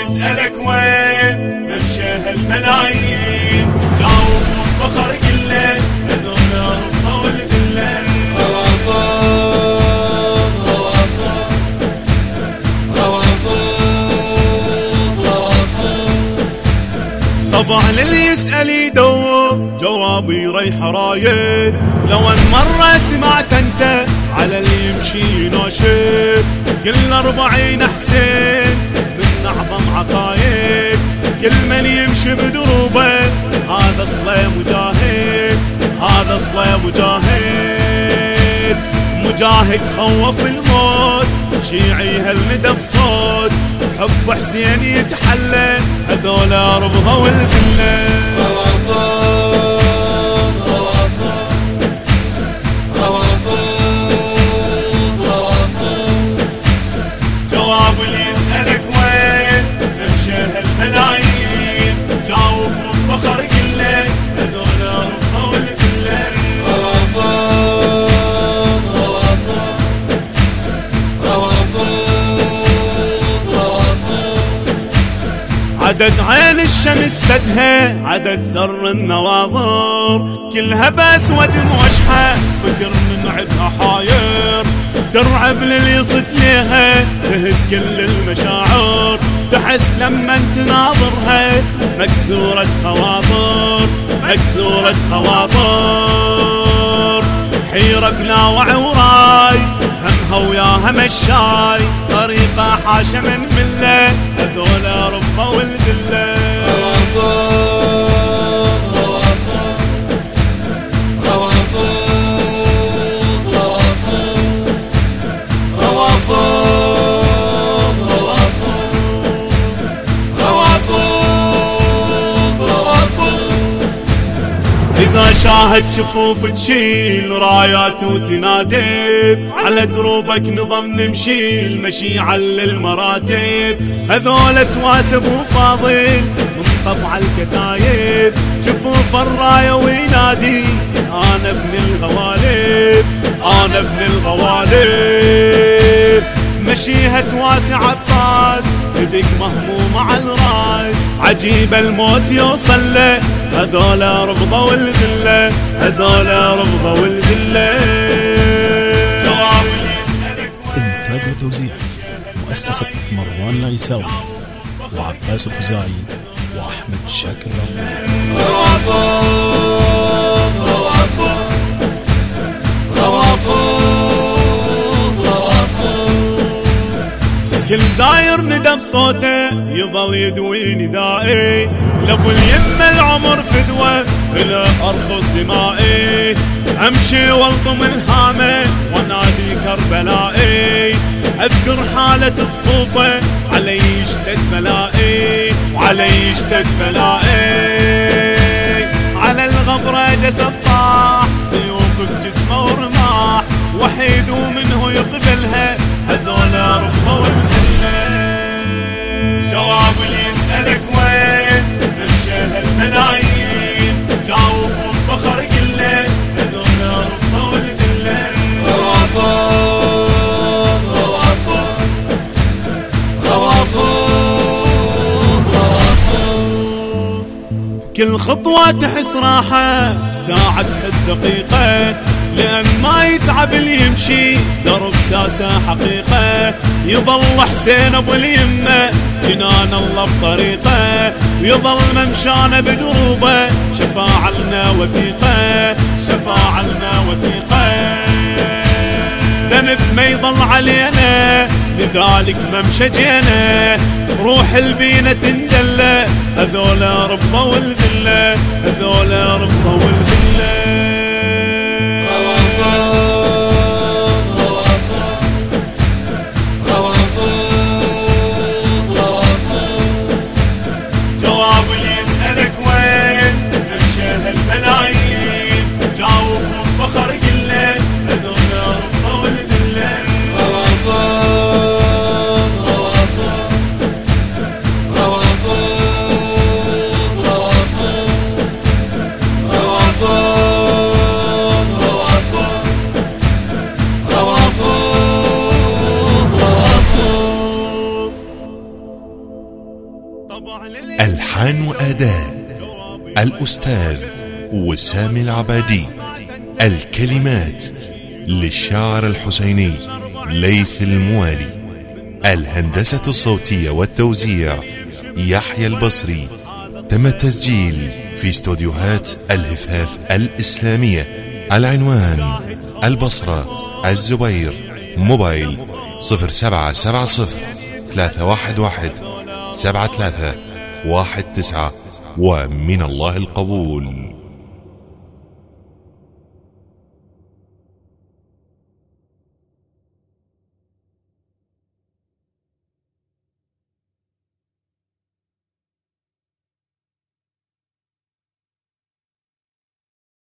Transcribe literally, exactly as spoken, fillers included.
يسألك وين ممشى هالملايين، جاوب وفخر قله هذول ربه والذله. طبعا اللي يسأل يدور جوابي يريح رايد، لو ان مرة سمعت انت على اللي يمشي يناشد، كل أربعين حسين من أعظم عقايد، كل من يمشي بدروبه هذا صلي مجاهد، هذا صلي مجاهد. مجاهد خوف الموت شيعي هالندى بصوت، حب حسين يتحلى هذولا ربضة والذلة. جواب اللي يسألك وين ممشى هالملايين، جاوب وفخر قله هذولا ربضة والذلة. عدد عين الشمس سدها عدد سر النواظر، كلها بأسود موشحة فكر من عدها حاير، ترعب للي صد ليها تهز كل المشاعر، تحس لما تناظرها مكسورة خواطر، مكسورة خواطر. حيرة بلا وعي وراي همها وياها مشاي، طريقة حاشا من ملة هذولا ربه والذلة. إذا شاهد شفوف تشيل رايات وتنادب، على دروبك نظم نمشي المشي على المراتب، هذول تواسب وفاضل من طبع الكتايب، شفوف الراية وينادي أنا ابن الغوالب، أنا ابن الغوالب. مشيها تواسع عباس يدك مهموم على الراس، عجيب الموت يوصل له هذولا ربضة والذلة، هذولا ربضة والذلة. إنتاج وتوزيع مؤسسة مروان العيساوي وعباس الخزاعي وأحمد شاكر. كل زاير ندى بصوته يظل يدوي ندائي، لابو اليمة العمر فدوة إلى أرخص دمائي، أمشي والطم الهامة ونادي كربلائي، أذكر حالة طفوفه علي يشتد بلائي، وعلي يشتد بلائي. على الغبرة جسد طاح سيوف بجسمه ورماح، وحيد ومنه يقبلها هذولا ربه والذلة. جواب اللي يسألك وين ممشى هالملايين، جاوب وفخر قله هذولا ربه والذلة. روافض روافض روافض روافض. كل خطوة تحس راحة، ساعة تحس دقيقة، لأن ما يتعب اللي يمشي درب ساسة حقيقة. يظل حسين أبو اليمة جنان الله بطريقه، ويظل ممشانا بدروبه شفاعة لنا وثيقة، شفاعة لنا وثيقة. ذنب ما يظل علينا لذلك ممشى جينا، روح البينة تندلة هذولا ربه والذلة، هذولا ربه والذلة. وأداء الأستاذ وسام العبادي. الكلمات للشاعر الحسيني ليث الموالي. الهندسة الصوتية والتوزيع يحيى البصري. تم التسجيل في استوديوهات الهفاف الإسلامية. العنوان البصرة الزبير. موبايل صفر سبعة سبعة صفر ثلاثة واحد واحد سبعة ثلاثة واحد تسعة. ومن الله القبول.